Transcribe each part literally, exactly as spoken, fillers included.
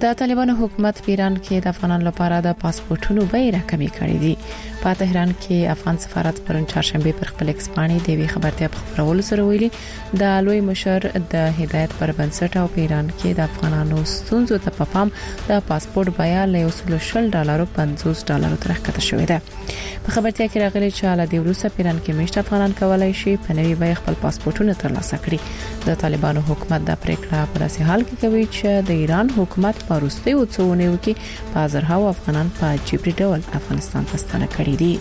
د طالبانو حکومت په ایران کې د افغانانو لپاره د پاسپورتونو بیه راکمې کړې دي. په تهران کې افغان سفارت پرون چهارشنبه پر خپل ایکس باندې د وی خبرتیا په خبرولو سره ویلي د لوی مشر د هدایت پر بنسټ او په ایران کې د افغانانو ستونزو ته په پام د پاسپورت بیه له یو سل شل ډالرو پنځوس ډالرو تر ښکته شوې ده. په خبرتیا کې راغلي چې له دې وروسته په ایران کې مشت افغانان کولای شي په نوي بیه خپل پاسپورتونه ترلاسه کړي. د طالبانو حکومت د پریکړه په داسې حال کې کوي چې د ایران حکومت په وروستي وڅونه وکي په زرهاو افغانان په جبري ډول افغانستان ته ستنه کړي دي.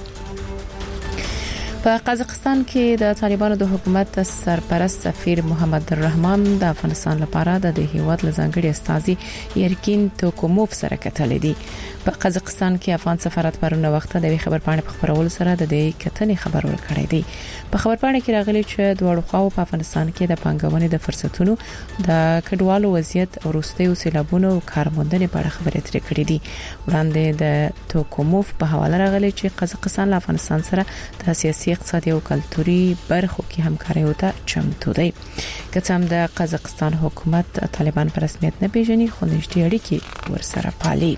په قزاقستان کې د طالبانو د حکومت سرپرست سفیر محمد الرحمن د افغانستان لپاره د هیواد لزنګړي استازي یرکین توکوموف سره کتل دي. په قزاقستان کې افغان سفارت پرونه وخت د خبر پاڼې په خبرولو سره د دې کتنې خبر ورکړی دی. په خبر پاڼې کې راغلي چې دوه خواو په افغانستان کې د پنګونې د فرصتونو د کډوالو وضعیت او وروستي سیلابونو کارموندنې په اړه خبرې ترې کړې دي. وړاندې د توکوموف په حواله راغلي چې قزاقستان له افغانستان سره د سیاسي اقتصادي او کلتوري برخو کې همکاري وته چمتو دی. کڅم د قزاقستان حکومت طالبان په رسمیت نه پیژني خو نږدې اړیکې ورسره پالي.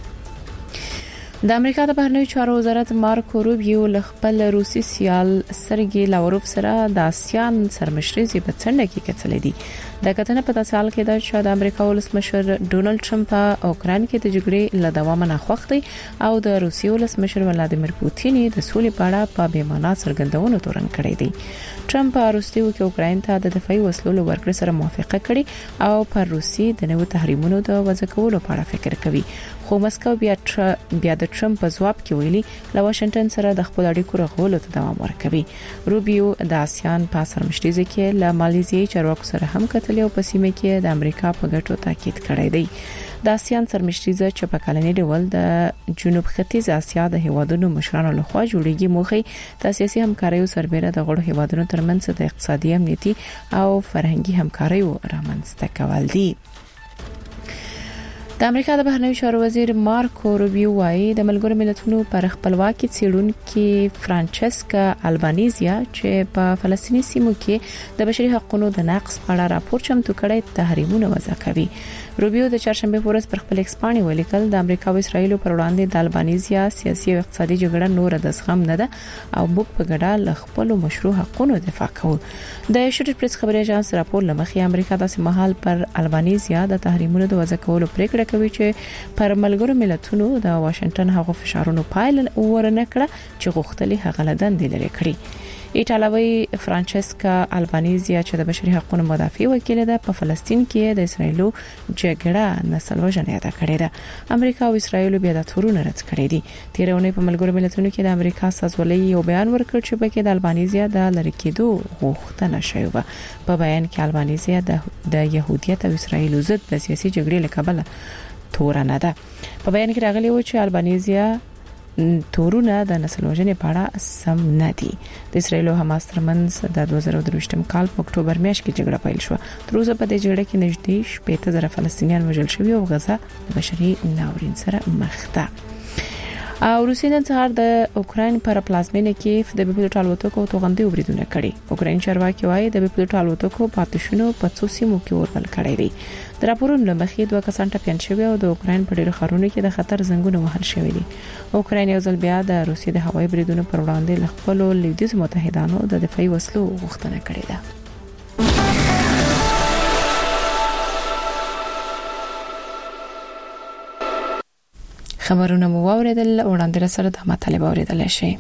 د امریکا د بهرنیو چارو وزارت مارکو روبیو له خپل روسي سیال سرګي لاوروف سره د آسیان سرمشري په څنډه کې کتل دي. د کتنې په تاسو حال کې دا چې د امریکا ولسمشر ډونالد ټرمپ په اوکران کې د جګړې له دوام نه خوښ دی او د روسي ولسمشر ولادیمیر پوتین د سولې په اړه په بیمانه څرګندونو تورن کړی دی. ټرمپ په روسي کې اوکران ته د دفاعي وسلو ورکړې سره موافقه کړې او پر روسي د نوو تحریمونو د وضع کولو په اړه فکر کوي. خو مسکو بیا بیا د ټرمپ په ځواب کې ویلي له واشنگټن سره د خپل اړیکو رغولو ته دوام ورکوي. روبیو د آسیان په سرمشري کې له ماليزیايي چارواکو سره هم کتل او په سیمه کې د امریکا په ګټو تاکید کړی دی. د آسیان سرمشري چې په کلنی ډول د جنوب ختیځ اسیا د هیوادونو مشرانو لخوا جوړیږي موخه د سیاسي همکارۍ سربېره د غړو هیوادونو ترمنځ د اقتصادي امنیتي او فرهنګي همکارۍ رامنځته کول دي. د امریکا د بهرنیو چارو وزیر مارکو روبیو وايي د ملګرو ملتونو پر خپلواکي څېړونکو فرانچسکا البانیزیا چې په فلسطیني سیمو کې د بشري حقوقو د نقض په اړه راپور چمتو کړی تحریمونه وضع کوي. روبیو د چهارشنبه په ورځ پر خپل ایکس باندې ولیکل د امریکا او اسرایل پر وړاندې د البانیزیا سیاسي او اقتصادي جګړه نور د زغم نه ده او موږ په ګډه له خپل مشروع حقوقو دفاع کوو. د ایشوډ پریس خبري اژانس راپور لمخې امریکا داسې مهال پر البانیزیا د تحریمونو د وضع کولو پریکړه کوي چې پر ملګرو ملتونو د واشنگټن هغو فشارونو پایل ورنه کړه چې غوښتلې هغه لدندې لري کړی. ایټالوي فرانچسکا البانیزیا چې د بشري حقوقو مدافع وکیل ده په فلسطین کې د اسرایلو جګړه نسل وژنه یاد کړې ده. امریکا او اسرایل بیا د تورونه رد کړې دي. تیرونه په ملګرو ملتونو کې د امریکا سازولۍ یو بیان ورکړ چې په کې د البانیزیا د لری کېدو غوښتنه شوې و. په بیان کې البانیزیا د د يهودیت او اسرایل ضد د سیاسي جګړې لکبله تورنه ده. په بیان کې راغلی و چې البانیزیا تورونه د نسل وژنې په اړه سم نه دي. د اسرایل او حماس ترمنځ د دوه زره درویشتم کال په اکتوبر میاشت کې جګړه پیل شو. تر اوسه په دې جګړه کې نږدې شپږ زره فلسطینیان وژل شوي او غزا د بشري ناورین سره مخ ده. او روسیې نن سهار د اوکرين پر پلازمینه کې د بیپلوټ الوتکو توغندي وبریدونه کړي. اوکرين چارواکي وايي د بیپلوټ الوتکو پاتشونو په څو سیمو کې ورول کړي دي. د راپورونو لمخې دوه کسان ټپيان شوي او د اوکرين په ډیرو ښارونو کې د خطر زنګونه وهل شوي دي. اوکرين یو ځل بیا د روسیې د هوایي بریدونو پر وړاندې له خپل لویدیځ متحدانو د دفاعي وسلو غوښتنه کړې ده. خبرونه مو واوریدل وړاندې سره د مطالبه اوریدل شي.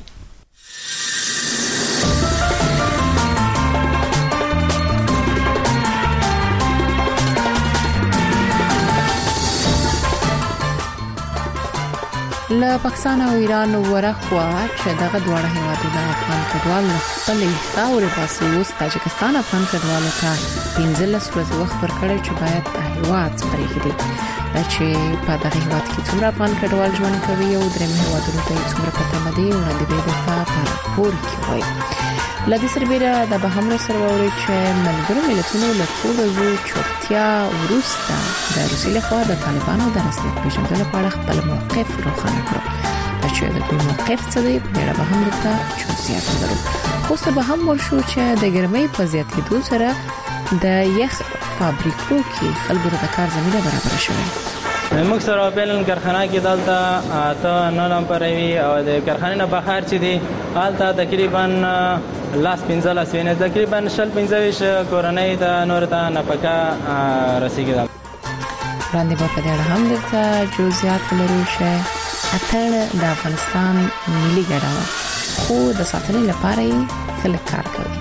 له پاکستان او ایران ورخوا چې دغه دواړه هیوادونه افغان کډوال خپل خاورې پاسې اوس تاجکستان افغان کډوالو ته پنځلس ورځې وخت ورکړی چې باید د هیواد پرېږدي. دا چې په دغه هیواد کې څومره افغان کډوال ژوند کوي او درېیم هیوادونو ته څومره پته مده وړاندې به د په راپور کې وایي. لدې سربېره د به هم سره ووري چې ملګرو ملتونو له څو ورځو چوپتیا وروسته د روسیې لخوا د طالبانو د رسمیت پیژندلو په اړه خپل موقف روښانه کړ. دا چې د دوی موقف څه دی په اړه به هم درته جزئیات لرو. خو څه به هم ورشو چې د ګرمۍ په زیاتېدو سره د یخ فابریکو کې خلکو ته کار زمينه برابر شوه. موږ سره په کارخانه کې دلته اته نه نمبر وی او د کارخانې نه بهر چې دی حالت تقریبا لاس پنځه لاس ویني تقریبا شل پنځه ویش کورنۍ ته نور ته نفقه رسیږي. وړاندې په دې اړه هم د جزئیات لرو شه اتل د افغانستان ملي ګډه خو د ساتنې لپاره یې خلک کار کوي.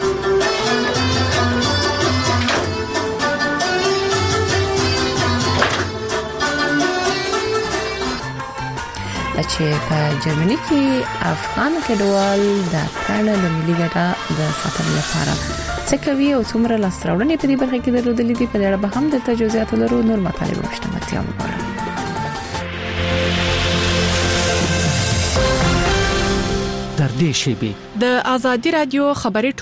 چې په جرمني کې افغان کډوال د اتل د ملي ګډه د ساتنې لپاره څه کوي او څومره لاسراوړنې په دې برخه کې درلودلې دي. په دې اړه به هم د تجویزات لرو نور مطالب مشتملتیا وګورئ. در دې شیبه د ازادي رادیو خبري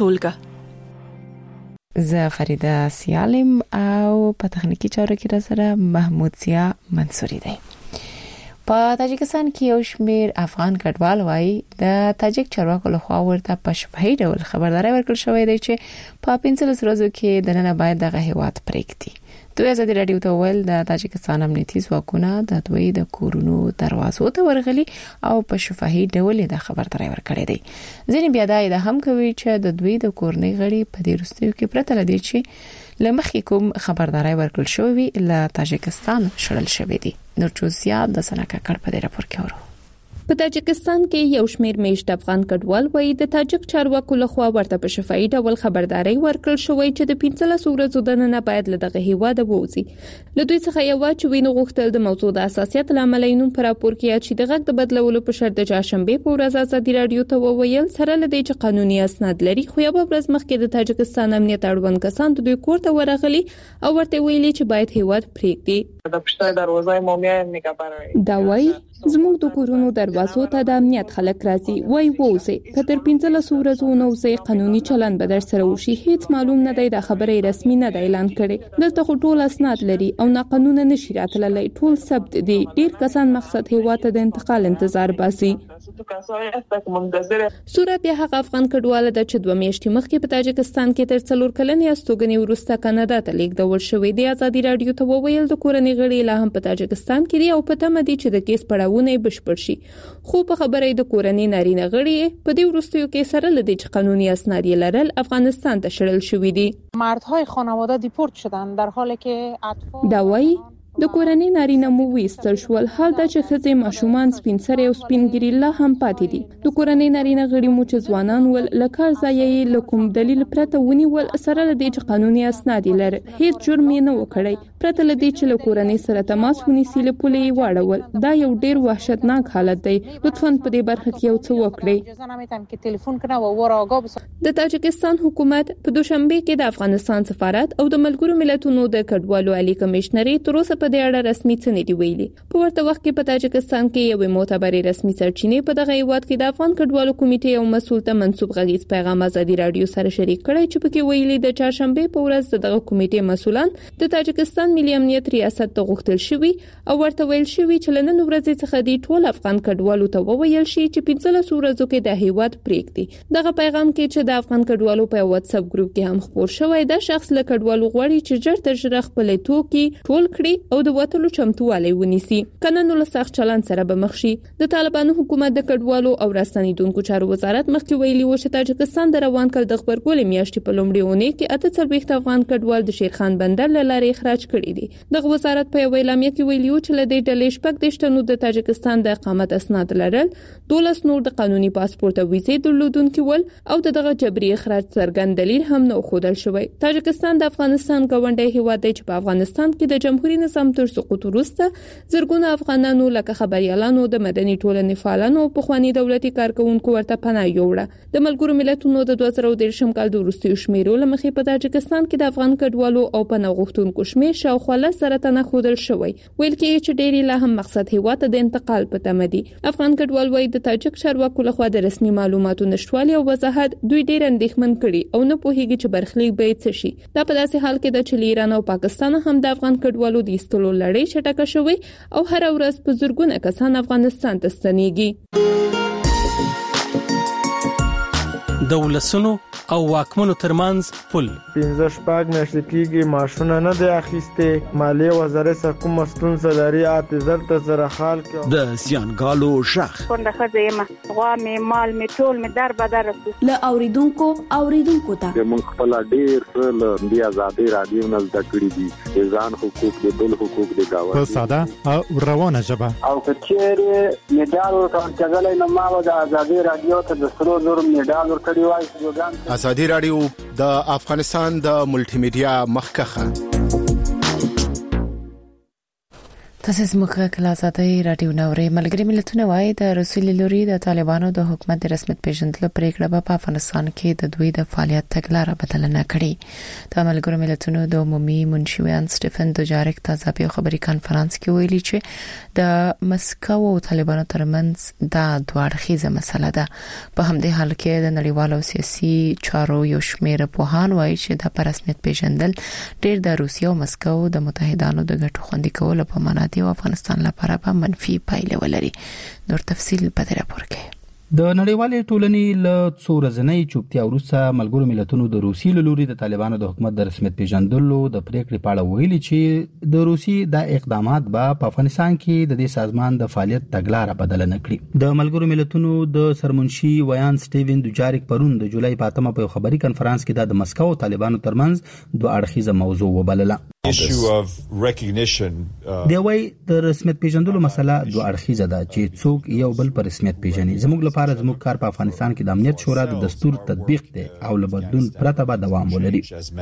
ټولګه زه فریده سیالم او په تخنیکی چارو کې را سره محمود سیا منصوري دی. په تاجکستان کې یو شمېر افغان کډوال وایي د تاجک چارواکو لخوا ورته په شفاهي ډول خبرداري ورکړل شوې ده چې په پنځلس ورځو کې د نن باید دغه هیواد پریږدي. دوی ازادي رادیو ته ویل د تاجکستان امنیتي ځواکونه د دوی د کورونو دروازو ته ورغلي او په شفاهي ډول د خبرداري ورکړې ده. ځینې بیا دا اعلان هم کوي چې د دوی د کورنۍ غړي په دې وروستیو کې پرته لدی چې لمخې کوم خبرداري ورکړل شوې ل تاجکستان شړل شوې دي. نور جزئیات د سنکه کړ په دې راپور کې ورو. په تاجکستان کې یو شمېر میشت افغان کډوال وایي د تاجک چارواکو لخوا ورته په شفاهي ډول خبرداري ورکړل شوې چې د پنځلس ورځو د نن باید له دغه هیواده ووځي. له دوی څخه یو چې وینو غوښتل د موضوع د اساسیت لامل یې په راپور کې چې د غږ د بدلولو په شرط د چهارشنبه په ورځ ازادي رادیو ته وویل سره لدی چې قانوني اسناد لري خو یو ورځ مخکې د تاجکستان امنیت اړوند کسان د دوی کور ته ورغلي او ورته ویلي چې باید هیواد پریږدي. د پښتو دروازه مومیا میکاپاره دا وایي زموږ د کورونو دروازو ته د امنیت خلک راځي وای ووزي کتر پنځلس ورځو نو زی قانوني چلن به در سره وشي هیڅ معلوم نه دی د خبرې رسمي نه دی اعلان کړي. دلته خو ټول اسناد لري او نه قانون نشي راتللی ټول ثبت دي. ډیر کسان مقصد هیواد ته د انتقال انتظار باسي. سوره بیا هغه افغان کډواله د چې دوه میاشتې مخکې په تاجکستان کې تر څلور کلنې استوګنې وروسته کاناډا ته لیږدول شوې دی. ازادي رادیو ته وویل د کورنۍ غړي لا هم په تاجکستان کې دي او په تمه دي چې د کیس پړاوونه بشپړ شي. خو په خبرې د کورنۍ نارینه غړي په دې وروستیو کې سره لدی چې قانوني اسناد لرل افغانستان ته شړل شوې دي. مردهای خانواده دیپورت شدن در حالی که اطفال دا وایي د کورنۍ نارینه مو ویستل شول حال دا چې ښځې ماشومان سپینسرې او سپینګری لا هم پاتې دي. د کورنۍ نارینه غړي مو چې ځوانان ول لکه ځایي لکم دلیل پرته ونی ول سره لدی چې قانوني اسناد لري هیڅ جرم نه وکړي پرته لدی چې له کورنۍ سره تماس ونیسي له پولې واړول. دا یو ډیر وحشتناک حالت دی. لطفاً په دې برخه کې یو څه وکړئ. د تاجکستان حکومت په دوشنبه کې د افغانستان سفارت او د ملګرو ملتونو د کډوالو عالی کمشنري تر اوسه په دې اړه رسمي څه نه دی ویلي. په ورته وخت کې په تاجکستان کې یو معتبر رسمي سرچینې په دغه هیواد کې د افغان کډوالو کمیټې او مسؤل ته منسوب غږیز پیغام ازادي رادیو سره شریک کړی چې پکې ویلي د چهارشنبه په ورځ دغه کمیټې مسؤلان د تاجکستان ملي امنیت ریاست ته غوښتل شوی او ورته ویل شوی چې لنن ورځ څخه دی ټول افغان کډوالو ته وویل شي چې پنځلس ورځو کې د هیواد پریږدي. دغه پیغام کې چې د افغان کډوالو په واتس اپ ګروپ کې هم خبر شوی د شخص له کډوالو غواړي چې ژر تر ژره خپل توکي ټول کړي او د وټلو چمتووالی ونیسي کنه نو له سخت چلن سره به مخ شي. د طالبانو حکومت د کډوالو او راستنیدونکو چارو وزارت مخکې ویلي و چې تاجکستان د روان کال د خبرګولې میاشتې په لومړۍ اونۍ کې اته څلوېښت افغان کډوال د شیرخان بندر له لارې اخراج کړي دي. دغه وزارت په یو اعلامیه کې ویلي و چې له دې ډلې شپږ دېرش د تاجکستان د اقامت اسناد لرل دولس نور د قانوني پاسپورت او ویزې درلودونکي ول او دغه جبري اخراج څرګند دلیل هم نه ښودل شوی. تاجکستان د افغانستان ګاونډي هیواد دی چې په افغانستان کې د جمهوریت نظام تر سقوط وروسته زرګونه افغانانو لکه خبريالانو د مدني ټولنې فعالانو او پخوانی دولتي کارکونکو ورته پناه یوړه. د ملګرو ملتونو د دوه زره دېرشم کال د وروستیو شمیرو لمخې په تاجکستان کې د افغان کډوالو او پناه غوښتونکو شمیر شاوخوا لس زره تنه ښودل شوی. ویل کېږي چې ډېری لا هم مقصد هیواد ته د انتقال په تمه دي. افغان کډوال وایي د تاجک چارواکو لخوا د رسمي معلوماتو نشټوالي او وضاحت دوی ډېر اندېښمن کړي او نه پوهیږي چې برخلیک به څه شي. دا په داسې حال کې د چې ایران او پاکستان هم د افغان کډوالو د ایستلو لړۍ چټکه شوې او هر ورځ په زرګونه کسان افغانستان ته ستنېږي. د ولسونو او واکمنو ترمنځ پل. پنځه شپږ میاشتې کېږي ماشونه نه دی اخیسته. مالیه وزارت سره کوم ستونزه لري اته زر ته زره حال کې. د زیانګالو شخ څنګه خزه ما غوا می مال می ټول می در بدر ل اوریدونکو اوریدونکو ته موږ خپل ډیر څه د آزادۍ رادیو نه زده کړی دي. ځان حقوق د بل حقوق د گاوه په ساده او روانه ژبه. او کچېره میډال ورکړل کېدل نو ما د آزادۍ رادیو ته د سرو زر میډال ورکړی وای. آزادۍ رادیو د افغانستان د ملټي میډیا مخکخه. تاسو زموږه کله آزادۍ رادیو نوري ملګری ملتونه وایي د رسول لوري د طالبانو د حکومت د رسمیت پیژندلو پریکړه په افغانستان کې د دوی د فعالیت تګلارې بدل نه کړي. د ملګرو ملتونو د عمومي منشي ویان سټيفن دوجاریک تازه په خبري کانفرنس کې ویلي چې د مسکو او طالبانو ترمنځ دا دوه اړخیزه مسله ده. په همدې حال کې د نړیوالو سیاسي چارو یو شمېر پوهان وایي چې د رسمیت پیژندل ډېر د روسیې او مسکو د متحدانو د ګټو خوندي کولو په معنا او افغانستان لپاره به منفي پایلې ولري. نور تفصیل په دې راپور کې. د نړیوالې ټولنې له څو ورځې چوپتیا وروسته ملګرو ملتونو د روسي لوري د طالبانو د حکومت د رسمیت پیژندلو د پریکړې په اړه ویلي چې د روسي د اقدامات به په افغانستان کې د دې سازمان د فعالیت تګلارې بدل نه کړي. د ملګرو ملتونو د سرمنشي ویان سټيفن دوجاریک پرون د جولای په اتمه په خبري کانفرنس کې د مسکو او طالبانو ترمنځ دوه اړخیزه موضوع وبلله. دی وای د رسمیت پیژندلو مسله دوه اړخیزه ده چې څوک یو بل پر رسمیت پیژني. زموږ لپاره زموږ کار په افغانستان کې د امنیت شورا د دستور تطبیق دی او له بدلون پرته به دوام ولري.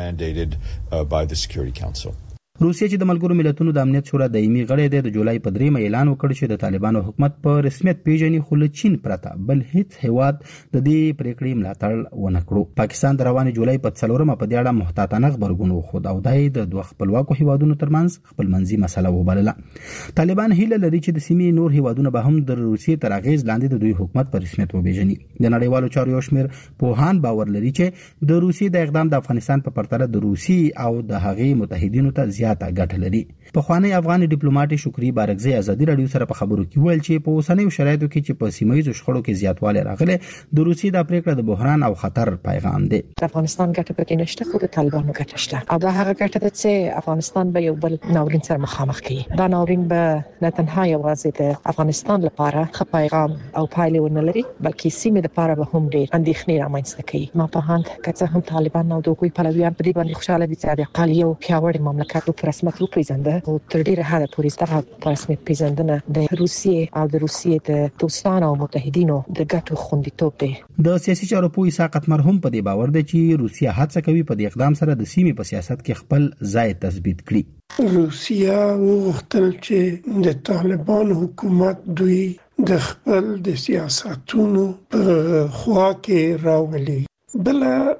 روسیه چې د ملګرو ملتونو د امنیت شورا دایمي غړی دی د جولای په دریمه اعلان وکړ چې د طالبانو حکومت په رسمیت پیژني خو له چین پرته بل هیڅ هیواد د دې پریکړې ملاتړ ونه کړو. پاکستان د رواني جولای په څلورمه په دې اړه محتاطانه خبرګون وښود او دای د دوه خپلواکو هیوادونو ترمنځ خپلمنځي مسله وبلله. طالبان هیله لري چې د سیمې نور هیوادونه به هم د روسیې تر اغیز لاندې د دوی حکومت په رسمیت وپیژني. د نړیوالو چارو یو شمېر پوهان باور لري چې د روسیې د اقدام د افغانستان په پرتله د روسي او د هغې متحدینو ته زیاته ګټه لري. په خوانی افغان ډیپلوماټ شکری بارکزی آزادۍ رادیو سره په خبرو کې ویل چې په اوسنیو شرایطو کې چې په سیمایي شخړو کې زیاتوالی راغلی د روسیې د پریکړه د بحران او خطر پیغام دی. د افغانستان ګټه پکې نشته خو د طالبانو ګټه شته او دا هغه ګټه ده چې افغانستان به یو بل ناورین سره مخامخ کړي. دا ناورین به نه تنها یوازې د افغانستان لپاره ښه پیغام او پایلې ونه لري بلکې سیمې لپاره به هم ډېر اندېښنې رامنځته کړي. ما په هند کې هم طالبان او د دوی پلویان په دې باندې خوشاله دي چې د اقل یو پیاوړی مملکت په رسمیت پیژنده او تر ډیره حده پورې ستاسو رسمیت پیژندنه د روسیې او د روسیې د دوستانو او متحدینو د ګټو خوندیتوب دی. د سیاسي چارو پوه ساقط مرهم په دې باور دی چې روسیه هڅه کوي په دې اقدام سره د سیمې په سیاست کې خپل ځای تثبیت کړي. روسیه وغوښتل چې د طالبان حکومت دوی د خپل د سیاستونو په خوا کې راولي. بل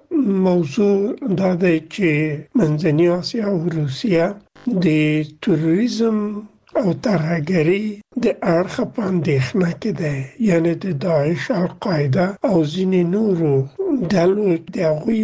موضوع دا دی چې منځنۍ اسیا او روسیه د تروریزم او ترهګرۍ د اړخ په اندېښنه کې ده، یعنی د داعش، القاعده او ځینې نورو ډلو د هغوی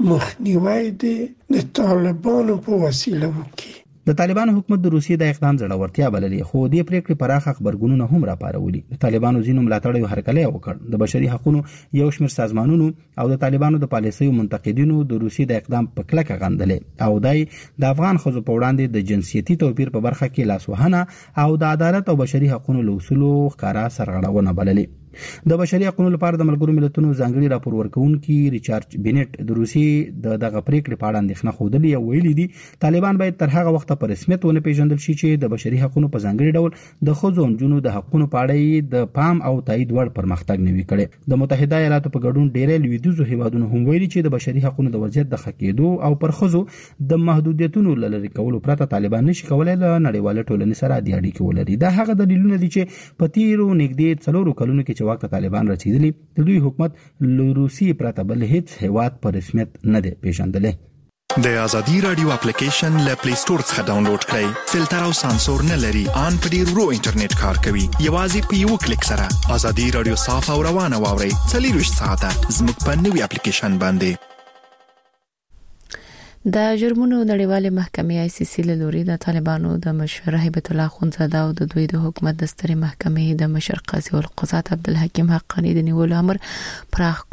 مخنیوی د طالبانو په وسیله وکړي. د طالبانو حکومت د روسیې د اقدام زړورتیا بللې خو د پریکړې پراخه خبرګونونه هم راپارولي. د طالبانو ځینو ملاتړ یو هرکلی وکړ. د بشري حقوقو یو شمېر سازمانونو او د طالبانو د پالیسیو منتقدینو د روسیې د اقدام په کلکه غندلې او دای د افغان ښځو په وړاندې د جنسیتي توپیر په برخه کې لاسوهنه او د عدالت او بشري حقوقو له اصولو ښکارا سرغړونه بللې. د بشري حقوقو لپاره د ملګرو ملتونو ځانګړي راپور ورکونکي ریچارډ بینټ د روسیې د دغه پریکړې په اړه اندېښنه خوده او ویلي دي طالبان باید تر هغه وخت په رسمیت ونه پیژندل شي چې د بشري حقوقو په ځانګړي ډول د ښځو او نجونو د حقوقو په اړه د پام او تایید وړ پرمختګ نه وي کړی. د متحده ایالاتو په ګډون ډېری لویدیځو هیوادونو هم ویلي چې د بشري حقوقو د وضعیت د ښه کېدو او پر ښځو د محدودیتونو لری کولو پرته طالبان نشي کولای له نړیواله ټولنې سره د اړیکې ولري. دا هغه دلیلونه دي چې په تیرو نږدې څلورو کلونو کې چې واک طالبان رسیدلی د دوی حکومت له روسیې پرته بل هیڅ هیواد په رسمیت نه دی پیژندلی. د ازادي رادیو اپلیکیشن له پلی سٹور څخه ډاونلوډ کړئ. فلټر او سانسور نه لري. ان په ډیر ورو انټرنیټ کار کوي. یوازې په یو کلیک سره ازادي رادیو صاف او روانه واورئ. څلور ساعته زموږ په نوي اپلیکیشن باندې. د جرمونو نړیوالې محکمې آی سی سی له لوري د طالبانو د مشر هیبت الله خونزاده او د دوی د حکومت د سترې محکمې د مشر قاضي القضات عبدالحکیم حقانی د نیولو امر پراخ